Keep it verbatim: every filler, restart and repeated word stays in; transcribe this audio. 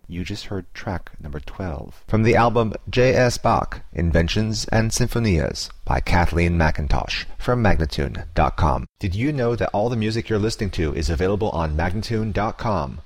You just heard track number twelve from the album J S. Bach, Inventions and Sinfonias by Kathleen McIntosh from Magnatune dot com. Did you know that all the music you're listening to is available on Magnatune dot com?